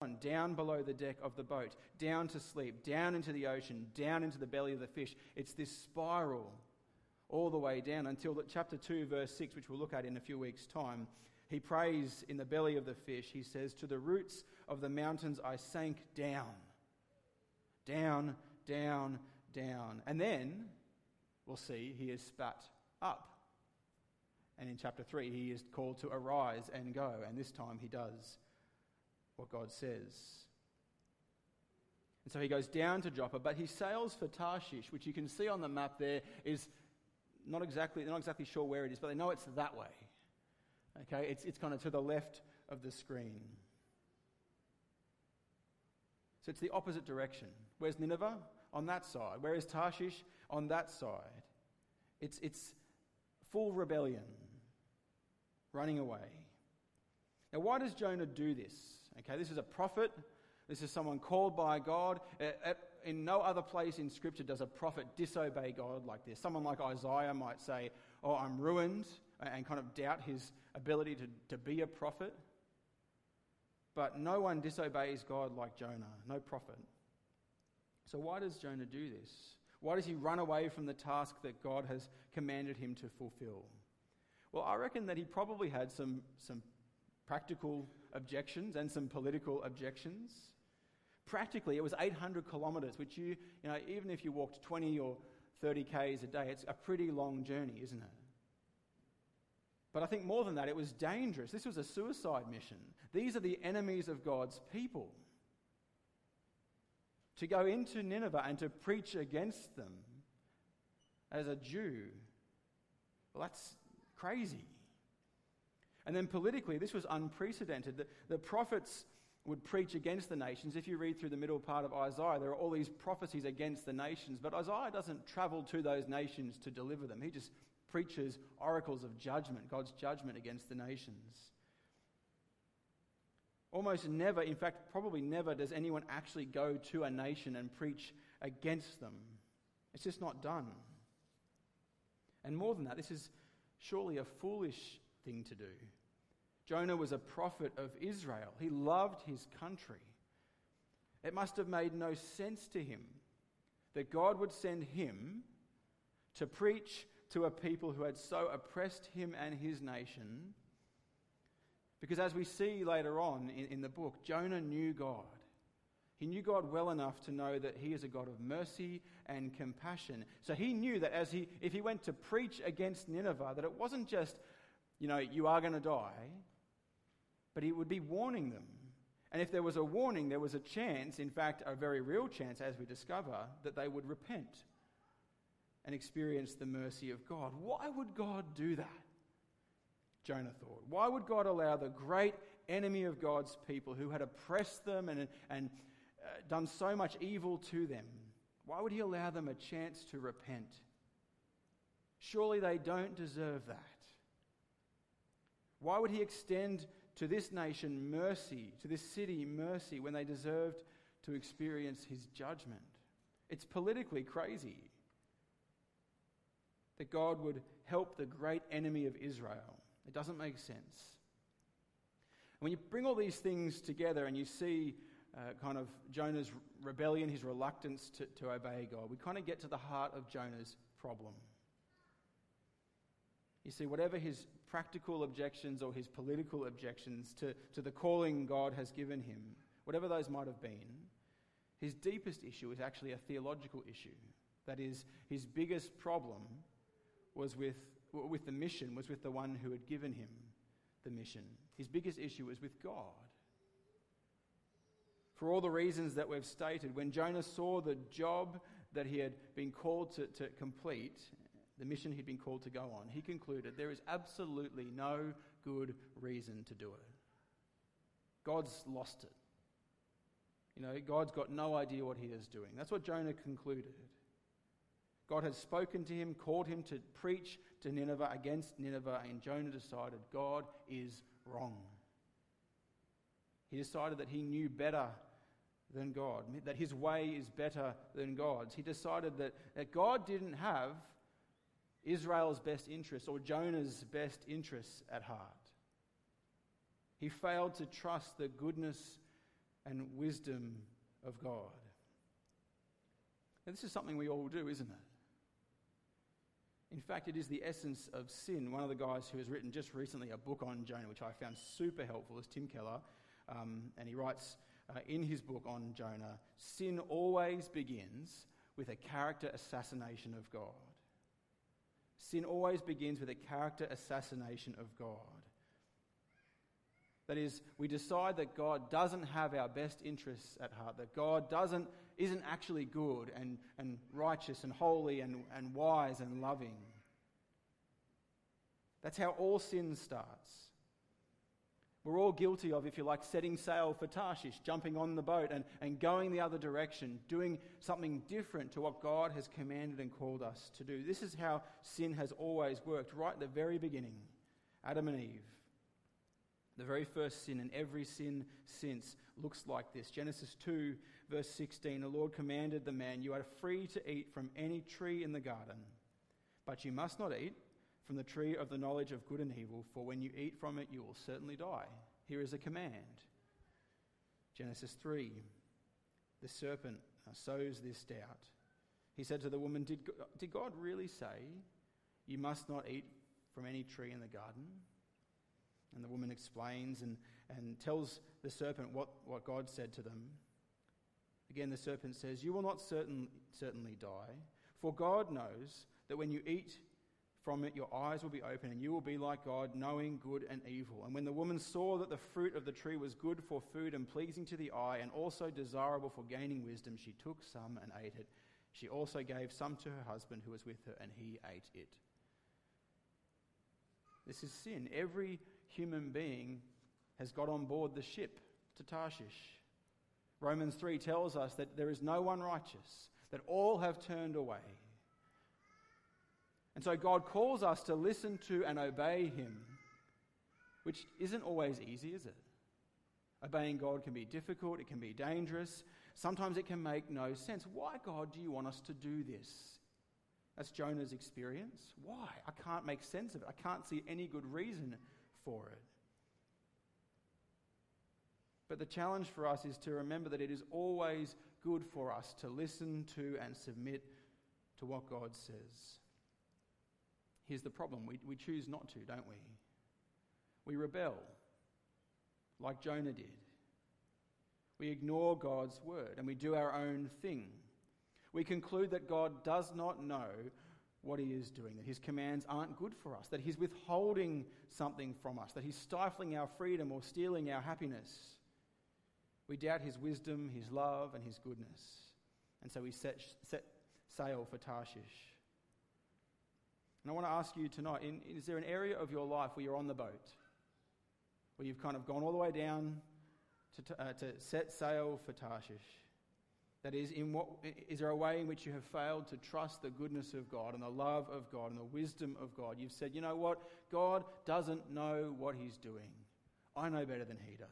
down below the deck of the boat, down to sleep, down into the ocean, down into the belly of the fish. It's this spiral all the way down until chapter 2, verse 6, which we'll look at in a few weeks' time. He prays in the belly of the fish. He says, "To the roots of the mountains I sank down." Down, down, down. And then, we'll see, he is spat up. And in chapter 3, he is called to arise and go. And this time he does what God says. And so he goes down to Joppa, but he sails for Tarshish, which you can see on the map there is they're not exactly sure where it is, but they know it's that way. Okay, it's kind of to the left of the screen. So it's the opposite direction. Where's Nineveh? On that side. Where is Tarshish? On that side. It's full rebellion, running away. Now, why does Jonah do this? Okay, this is a prophet. This is someone called by God. In no other place in Scripture does a prophet disobey God like this. Someone like Isaiah might say, "Oh, I'm ruined," and kind of doubt his ability to be a prophet. But no one disobeys God like Jonah, no prophet. So why does Jonah do this? Why does he run away from the task that God has commanded him to fulfill? Well, I reckon that he probably had some practical objections and some political objections. Practically, it was 800 kilometres, which even if you walked 20 or 30 k's a day, it's a pretty long journey, isn't it? But I think more than that, it was dangerous. This was a suicide mission. These are the enemies of God's people. To go into Nineveh and to preach against them as a Jew, well, that's crazy. And then politically, this was unprecedented. The prophets would preach against the nations. If you read through the middle part of Isaiah, there are all these prophecies against the nations. But Isaiah doesn't travel to those nations to deliver them. He just preaches oracles of judgment, God's judgment against the nations. Almost never, in fact, probably never, does anyone actually go to a nation and preach against them. It's just not done. And more than that, this is surely a foolish thing to do. Jonah was a prophet of Israel. He loved his country. It must have made no sense to him that God would send him to preach to a people who had so oppressed him and his nation. Because as we see later on in the book, Jonah knew God. He knew God well enough to know that he is a God of mercy and compassion. So he knew that if he went to preach against Nineveh, that it wasn't just, you are going to die, but he would be warning them. And if there was a warning, there was a chance, in fact, a very real chance, as we discover, that they would repent and experience the mercy of God. Why would God do that? Jonah thought. Why would God allow the great enemy of God's people who had oppressed them and done so much evil to them, why would he allow them a chance to repent? Surely they don't deserve that. Why would he extend to this nation mercy, to this city mercy, when they deserved to experience his judgment? It's politically crazy that God would help the great enemy of Israel. It doesn't make sense. And when you bring all these things together and you see kind of Jonah's rebellion, his reluctance to obey God, we kind of get to the heart of Jonah's problem. You see, whatever his practical objections or his political objections to the calling God has given him, whatever those might have been, his deepest issue is actually a theological issue. That is, his biggest problem was with the mission, was with the one who had given him the mission. His biggest issue was with God. For all the reasons that we've stated, when Jonah saw the job that he had been called to complete, the mission he'd been called to go on, he concluded there is absolutely no good reason to do it. God's lost it. God's got no idea what he is doing. That's what Jonah concluded. God had spoken to him, called him to preach to Nineveh against Nineveh, and Jonah decided God is wrong. He decided that he knew better than God, that his way is better than God's. He decided that God didn't have Israel's best interests or Jonah's best interests at heart. He failed to trust the goodness and wisdom of God. And this is something we all do, isn't it? In fact, it is the essence of sin. One of the guys who has written just recently a book on Jonah, which I found super helpful, is Tim Keller. And he writes in his book on Jonah, sin always begins with a character assassination of God. Sin always begins with a character assassination of God. That is, we decide that God doesn't have our best interests at heart, that God isn't actually good and righteous and holy and wise and loving. That's how all sin starts. We're all guilty of, if you like, setting sail for Tarshish, jumping on the boat and going the other direction, doing something different to what God has commanded and called us to do. This is how sin has always worked, right at the very beginning. Adam and Eve. The very first sin, and every sin since, looks like this. Genesis 2, verse 16, the Lord commanded the man, "You are free to eat from any tree in the garden, but you must not eat from the tree of the knowledge of good and evil, for when you eat from it, you will certainly die." Here is a command. Genesis 3, the serpent sows this doubt. He said to the woman, Did God really say you must not eat from any tree in the garden? And the woman explains and tells the serpent what God said to them. Again, the serpent says, "You will not certainly die, for God knows that when you eat from it, your eyes will be open, and you will be like God, knowing good and evil." And when the woman saw that the fruit of the tree was good for food and pleasing to the eye, and also desirable for gaining wisdom, she took some and ate it. She also gave some to her husband who was with her, and he ate it. This is sin. Every human being has got on board the ship to Tarshish. Romans 3 tells us that there is no one righteous, that all have turned away. And so God calls us to listen to and obey him, which isn't always easy, is it? Obeying God can be difficult, it can be dangerous, sometimes it can make no sense. Why, God, do you want us to do this? That's Jonah's experience. Why? I can't make sense of it. I can't see any good reason for it. But the challenge for us is to remember that it is always good for us to listen to and submit to what God says. Here's the problem. We choose not to, don't we? We rebel, like Jonah did. We ignore God's word and we do our own thing. We conclude that God does not know what he is doing, that his commands aren't good for us, that he's withholding something from us, that he's stifling our freedom or stealing our happiness. We doubt his wisdom, his love, and his goodness. And so we set sail for Tarshish. And I want to ask you tonight, is there an area of your life where you're on the boat, where you've kind of gone all the way down to set sail for Tarshish? That is, is there a way in which you have failed to trust the goodness of God and the love of God and the wisdom of God? You've said, you know what? God doesn't know what he's doing. I know better than he does.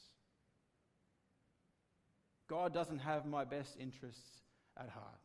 God doesn't have my best interests at heart.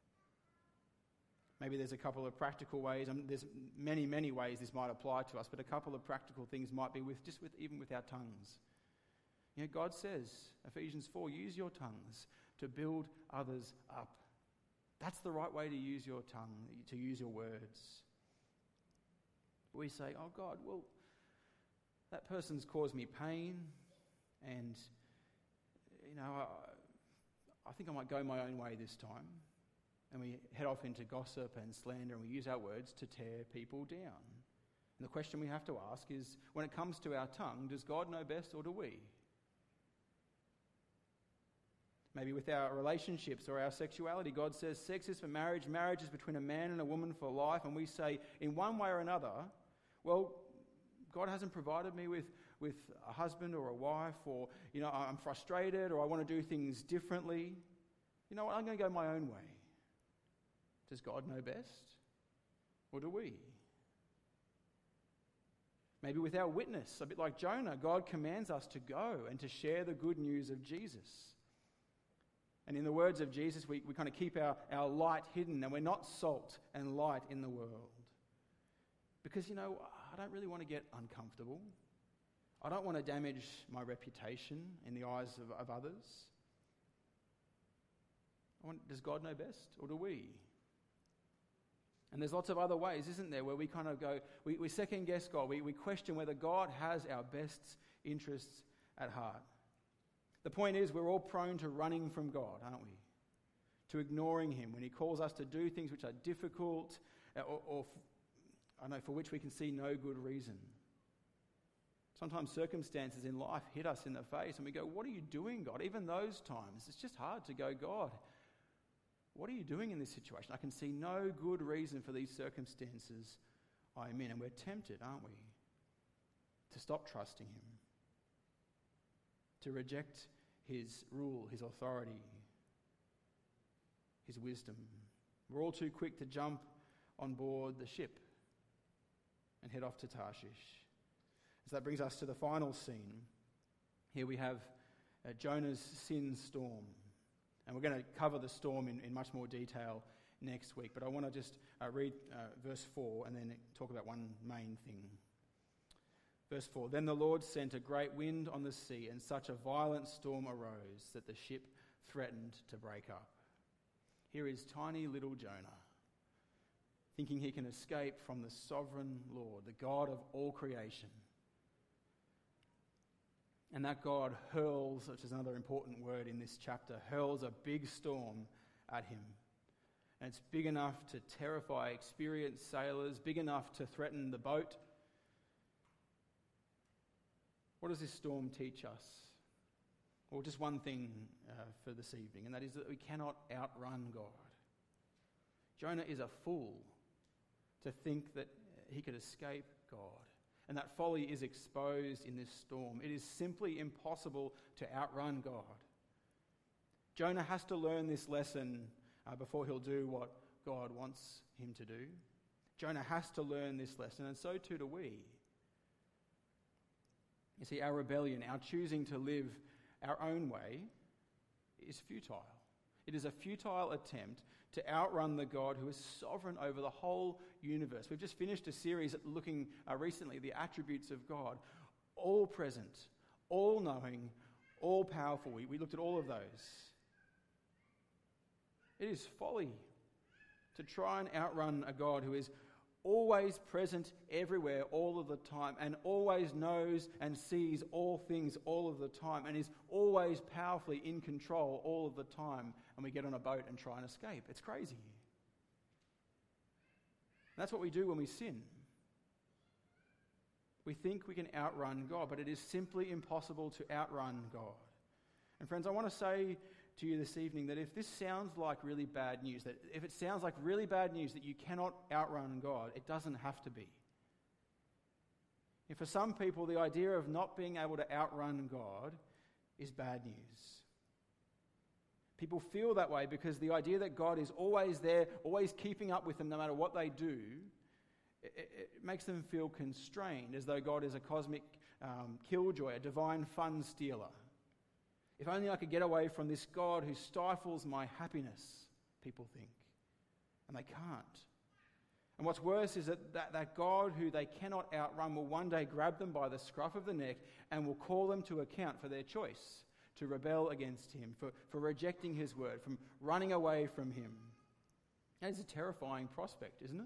Maybe there's a couple of practical ways. There's many, many ways this might apply to us, but a couple of practical things might be even with our tongues. You know, God says, Ephesians 4, use your tongues to build others up. That's the right way to use your tongue, to use your words. But we say, oh God, well, that person's caused me pain, and, you know, I think I might go my own way this time. And we head off into gossip and slander, and we use our words to tear people down. And the question we have to ask is, when it comes to our tongue, does God know best, or do we? Maybe with our relationships or our sexuality, God says sex is for marriage, marriage is between a man and a woman for life, and we say in one way or another, well, God hasn't provided me with a husband or a wife, or, you know, I'm frustrated, or I want to do things differently. You know what, I'm going to go my own way. Does God know best, or do we? Maybe with our witness, a bit like Jonah, God commands us to go and to share the good news of Jesus. And in the words of Jesus, we kind of keep our light hidden, and we're not salt and light in the world. Because, you know, I don't really want to get uncomfortable. I don't want to damage my reputation in the eyes of others. Does God know best, or do we? And there's lots of other ways, isn't there, where we kind of go, we second guess God. We question whether God has our best interests at heart. The point is, we're all prone to running from God, aren't we? To ignoring him when he calls us to do things which are difficult or for which we can see no good reason. Sometimes circumstances in life hit us in the face and we go, what are you doing, God? Even those times, it's just hard to go, God, what are you doing in this situation? I can see no good reason for these circumstances I'm in. And we're tempted, aren't we, to stop trusting him, to reject his rule, his authority, his wisdom. We're all too quick to jump on board the ship and head off to Tarshish. So that brings us to the final scene. Here we have Jonah's sin storm. And we're going to cover the storm in much more detail next week. But I want to just read verse 4 and then talk about one main thing. Verse 4, then the Lord sent a great wind on the sea, and such a violent storm arose that the ship threatened to break up. Here is tiny little Jonah, thinking he can escape from the sovereign Lord, the God of all creation. And that God hurls, which is another important word in this chapter, hurls a big storm at him. And it's big enough to terrify experienced sailors, big enough to threaten the boat. What does this storm teach us? Well, just one thing for this evening, and that is that we cannot outrun God. Jonah is a fool to think that he could escape God. And that folly is exposed in this storm. It is simply impossible to outrun God. Jonah has to learn this lesson before he'll do what God wants him to do. Jonah has to learn this lesson, and so too do we. You see, our rebellion, our choosing to live our own way, is futile. It is a futile attempt to outrun the God who is sovereign over the whole universe. We've just finished a series looking recently at the attributes of God, all present, all knowing, all powerful. We looked at all of those. It is folly to try and outrun a God who is always present everywhere all of the time and always knows and sees all things all of the time and is always powerfully in control all of the time, and we get on a boat and try and escape. It's crazy. That's what we do when we sin. We think we can outrun God, but it is simply impossible to outrun God. And friends, I want to say to you this evening that if this sounds like really bad news, that if it sounds like really bad news that you cannot outrun God, it doesn't have to be. And for some people, the idea of not being able to outrun God is bad news. People feel that way because the idea that God is always there, always keeping up with them no matter what they do, it makes them feel constrained, as though God is a cosmic killjoy, a divine fun stealer. If only I could get away from this God who stifles my happiness, people think. And they can't. And what's worse is that God who they cannot outrun will one day grab them by the scruff of the neck and will call them to account for their choice to rebel against him, for rejecting his word, from running away from him. That is a terrifying prospect, isn't it?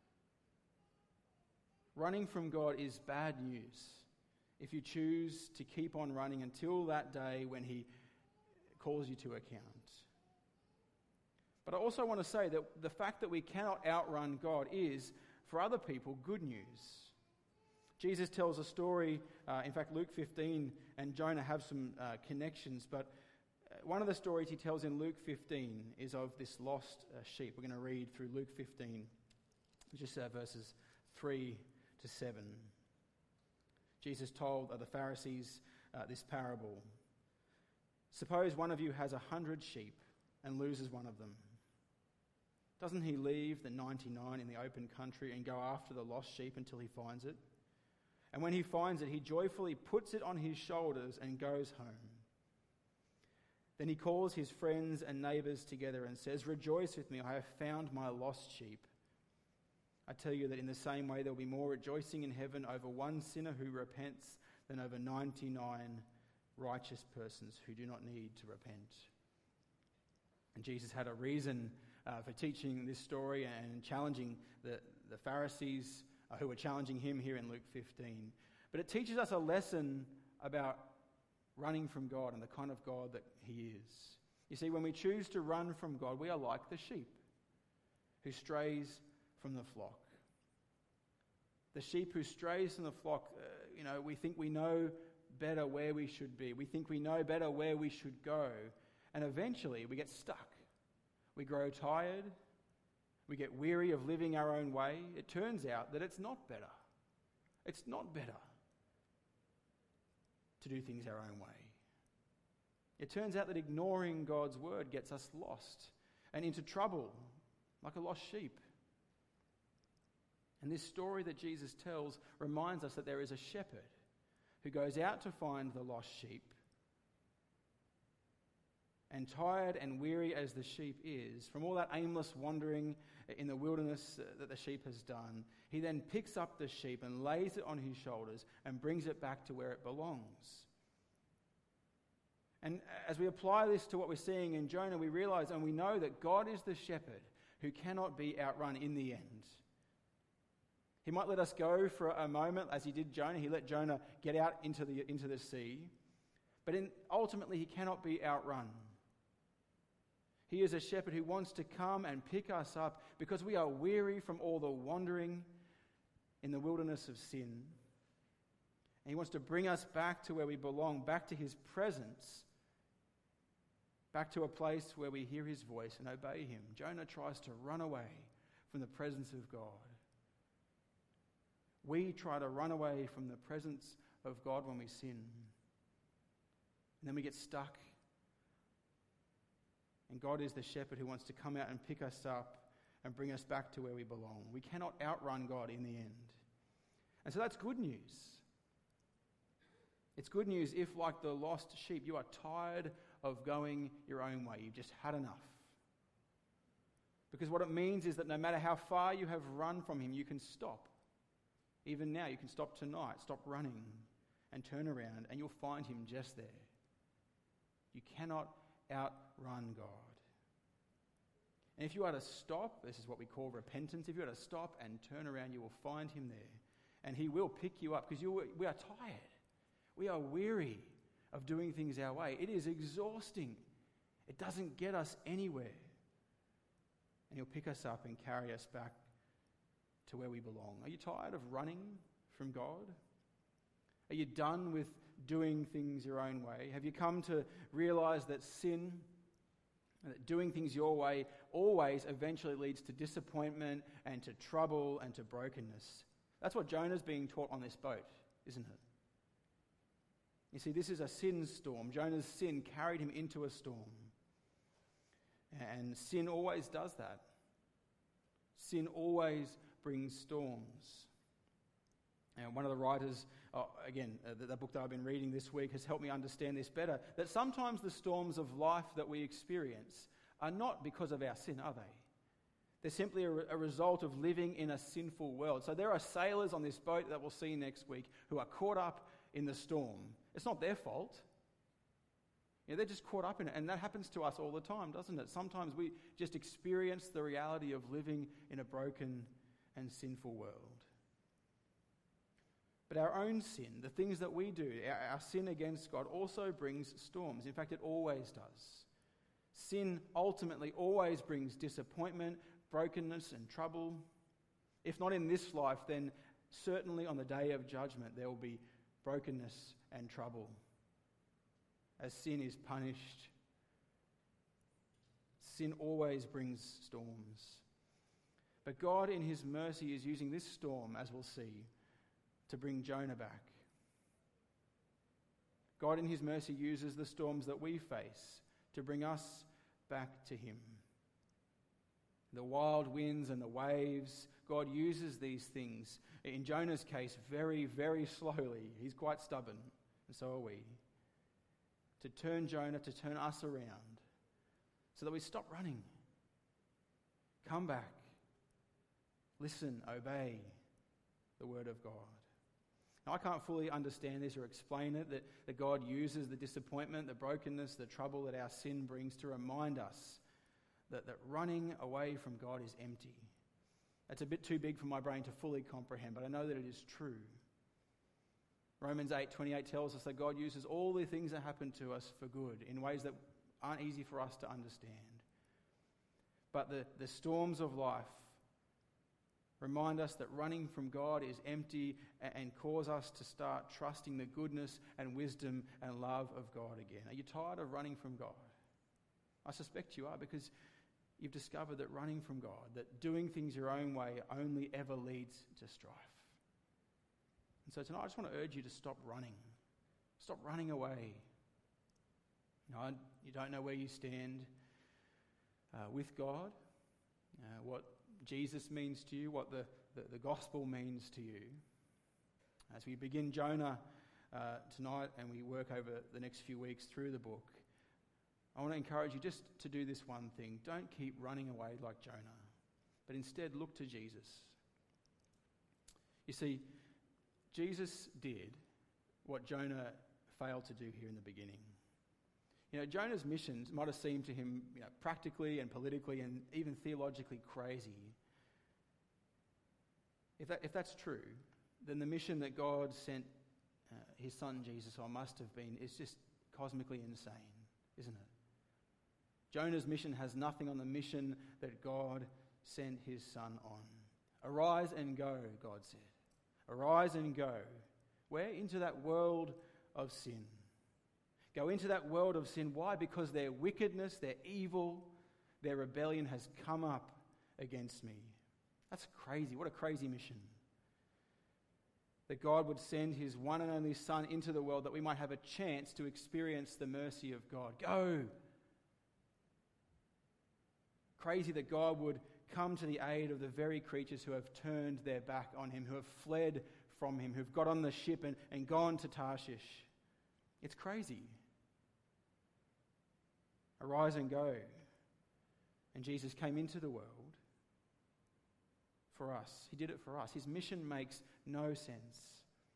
Running from God is bad news if you choose to keep on running until that day when he calls you to account. But I also want to say that the fact that we cannot outrun God is, for other people, good news. Jesus tells a story, in fact Luke 15 and Jonah have some connections, but one of the stories he tells in Luke 15 is of this lost sheep. We're going to read through Luke 15, just verses 3 to 7. Jesus told the Pharisees this parable. Suppose one of you has 100 sheep and loses one of them. Doesn't he leave the 99 in the open country and go after the lost sheep until he finds it? And when he finds it, he joyfully puts it on his shoulders and goes home. Then he calls his friends and neighbours together and says, "Rejoice with me, I have found my lost sheep." I tell you that in the same way there will be more rejoicing in heaven over one sinner who repents than over 99 righteous persons who do not need to repent. And Jesus had a reason for teaching this story and challenging the Pharisees who were challenging him here in Luke 15. But it teaches us a lesson about running from God and the kind of God that he is. You see, when we choose to run from God, we are like the sheep who strays from the flock. The sheep who strays from the flock, we think we know better where we should be. We think we know better where we should go. And eventually we get stuck. We grow tired. We get weary of living our own way. It turns out that it's not better. It's not better to do things our own way. It turns out that ignoring God's word gets us lost and into trouble, like a lost sheep. And this story that Jesus tells reminds us that there is a shepherd who goes out to find the lost sheep. And tired and weary as the sheep is, from all that aimless wandering in the wilderness that the sheep has done, he then picks up the sheep and lays it on his shoulders and brings it back to where it belongs. And as we apply this to what we're seeing in Jonah, we realize and we know that God is the shepherd who cannot be outrun in the end. He might let us go for a moment, as he did Jonah. He let Jonah get out into the sea. But ultimately, he cannot be outrun. He is a shepherd who wants to come and pick us up because we are weary from all the wandering in the wilderness of sin. And he wants to bring us back to where we belong, back to his presence, back to a place where we hear his voice and obey him. Jonah tries to run away from the presence of God. We try to run away from the presence of God when we sin. And then we get stuck. And God is the shepherd who wants to come out and pick us up and bring us back to where we belong. We cannot outrun God in the end. And so that's good news. It's good news if, like the lost sheep, you are tired of going your own way. You've just had enough. Because what it means is that no matter how far you have run from him, you can stop. Even now, you can stop tonight, stop running and turn around, and you'll find him just there. You cannot outrun God. And if you are to stop, this is what we call repentance, if you are to stop and turn around, you will find him there. And he will pick you up because we are tired. We are weary of doing things our way. It is exhausting. It doesn't get us anywhere. And he'll pick us up and carry us back to where we belong. Are you tired of running from God? Are you done with doing things your own way? Have you come to realize that sin, that doing things your way, always eventually leads to disappointment and to trouble and to brokenness? That's what Jonah's being taught on this boat, isn't it? You see, this is a sin storm. Jonah's sin carried him into a storm. And sin always does that. Sin always brings storms. And one of the writers, the book that I've been reading this week has helped me understand this better, that sometimes the storms of life that we experience are not because of our sin, are they? They're simply a result of living in a sinful world. So there are sailors on this boat that we'll see next week who are caught up in the storm. It's not their fault. They're just caught up in it. And that happens to us all the time, doesn't it? Sometimes we just experience the reality of living in a broken and sinful world. But our own sin, the things that we do, our sin against God also brings storms. In fact, it always does. Sin ultimately always brings disappointment, brokenness and trouble. If not in this life, then certainly on the day of judgment there will be brokenness and trouble as sin is punished. Sin always brings storms. But God in his mercy is using this storm, as we'll see, to bring Jonah back. God in his mercy uses the storms that we face to bring us back to him. The wild winds and the waves, God uses these things, in Jonah's case, very, very slowly. He's quite stubborn, and so are we. To turn Jonah, to turn us around, so that we stop running. Come back. Listen, obey the word of God. Now, I can't fully understand this or explain it, that God uses the disappointment, the brokenness, the trouble that our sin brings to remind us that running away from God is empty. It's a bit too big for my brain to fully comprehend, but I know that it is true. Romans 8:28 tells us that God uses all the things that happen to us for good in ways that aren't easy for us to understand. But the storms of life remind us that running from God is empty and cause us to start trusting the goodness and wisdom and love of God again. Are you tired of running from God? I suspect you are, because you've discovered that running from God, that doing things your own way only ever leads to strife. And so tonight I just want to urge you to stop running. Stop running away. You don't know where you stand with God, what Jesus means to you, what the gospel means to you. As we begin Jonah tonight and we work over the next few weeks through the book, I want to encourage you just to do this one thing. Don't keep running away like Jonah, but instead look to Jesus. You see, Jesus did what Jonah failed to do here in the beginning. Jonah's missions might have seemed to him practically and politically and even theologically crazy. If that's true, then the mission that God sent his son Jesus on must have been, is just cosmically insane, isn't it? Jonah's mission has nothing on the mission that God sent his son on. Arise and go, God said. Arise and go. Where? Into that world of sin. Go into that world of sin. Why? Because their wickedness, their evil, their rebellion has come up against me. That's crazy. What a crazy mission. That God would send his one and only son into the world that we might have a chance to experience the mercy of God. Go. Crazy that God would come to the aid of the very creatures who have turned their back on him, who have fled from him, who've got on the ship and gone to Tarshish. It's crazy. Arise and go. And Jesus came into the world for us. He did it for us. His mission makes no sense.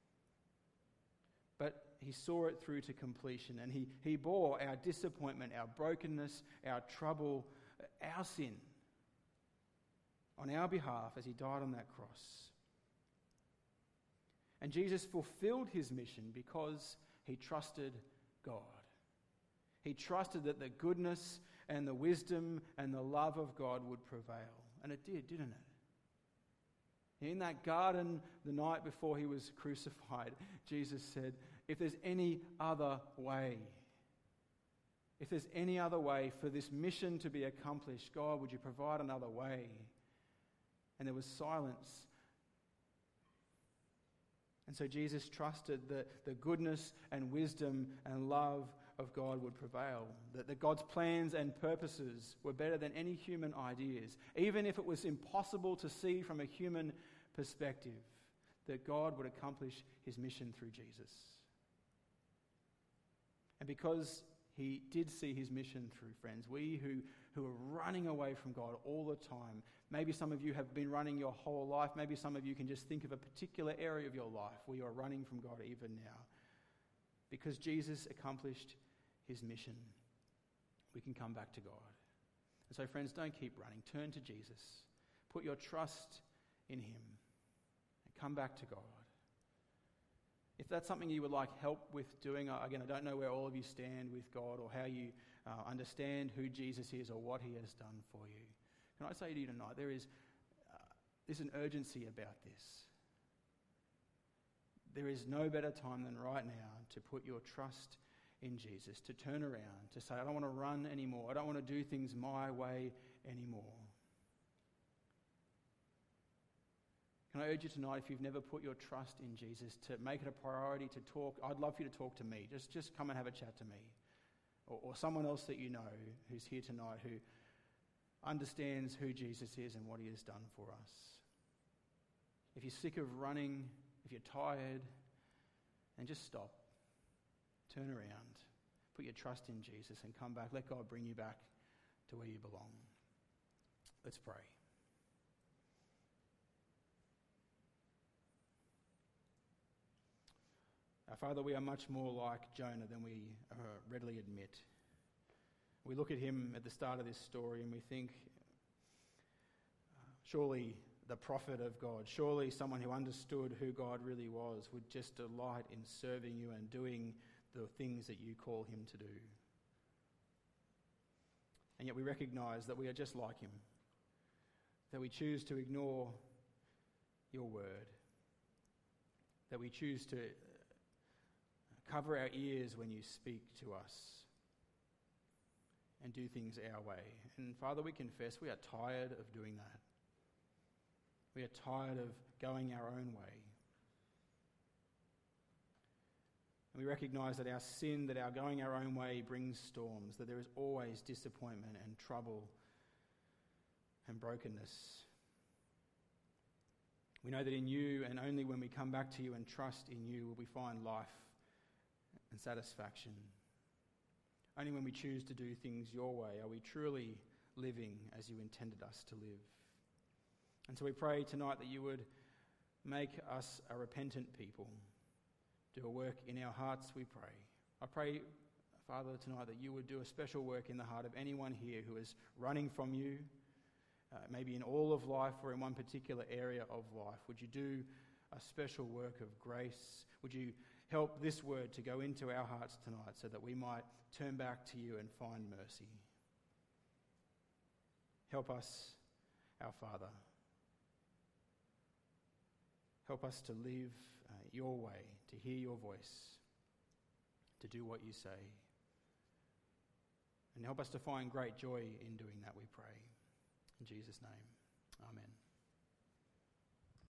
But he saw it through to completion, and he bore our disappointment, our brokenness, our trouble, our sin on our behalf as he died on that cross. And Jesus fulfilled his mission because he trusted God. He trusted that the goodness and the wisdom and the love of God would prevail. And it did, didn't it? In that garden the night before he was crucified, Jesus said, if there's any other way, if there's any other way for this mission to be accomplished, God, would you provide another way? And there was silence. And so Jesus trusted that the goodness and wisdom and love of God would prevail, that God's plans and purposes were better than any human ideas, even if it was impossible to see from a human perspective, that God would accomplish his mission through Jesus. And because he did see his mission through, friends, we who are running away from God all the time, maybe some of you have been running your whole life, maybe some of you can just think of a particular area of your life where you are running from God even now. Because Jesus accomplished his mission, we can come back to God. And so, friends, don't keep running. Turn to Jesus. Put your trust in him. And come back to God. If that's something you would like help with doing, again, I don't know where all of you stand with God or how you understand who Jesus is or what he has done for you. Can I say to you tonight, there's an urgency about this. There is no better time than right now to put your trust in Jesus, to turn around, to say, I don't want to run anymore. I don't want to do things my way anymore. Can I urge you tonight, if you've never put your trust in Jesus, to make it a priority to talk. I'd love for you to talk to me. Just come and have a chat to me. Or someone else that you know who's here tonight who understands who Jesus is and what he has done for us. If you're sick of running, if you're tired, then just stop. Turn around. Put your trust in Jesus and come back. Let God bring you back to where you belong. Let's pray. Father, we are much more like Jonah than we readily admit. We look at him at the start of this story and we think, surely the prophet of God, surely someone who understood who God really was, would just delight in serving you and doing the things that you call him to do. And yet we recognize that we are just like him, that we choose to ignore your word, that we choose to cover our ears when you speak to us and do things our way. And Father, we confess we are tired of doing that. We are tired of going our own way. And we recognize that our sin, that our going our own way brings storms, that there is always disappointment and trouble and brokenness. We know that in you, and only when we come back to you and trust in you, will we find life and satisfaction. Only when we choose to do things your way are we truly living as you intended us to live. And so we pray tonight that you would make us a repentant people. Do a work in our hearts, we pray. I pray, Father, tonight that you would do a special work in the heart of anyone here who is running from you, maybe in all of life or in one particular area of life. Would you do a special work of grace? Would you help this word to go into our hearts tonight so that we might turn back to you and find mercy? Help us, our Father. Help us to live your way, to hear your voice, to do what you say. And help us to find great joy in doing that, we pray. In Jesus' name, amen.